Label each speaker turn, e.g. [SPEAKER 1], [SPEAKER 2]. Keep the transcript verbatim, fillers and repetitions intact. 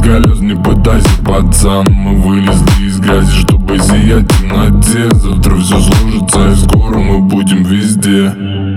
[SPEAKER 1] колес, не пытайся, пацан. Мы вылезли из грязи, чтобы сиять в темноте. Завтра все сложится, и скоро мы будем везде.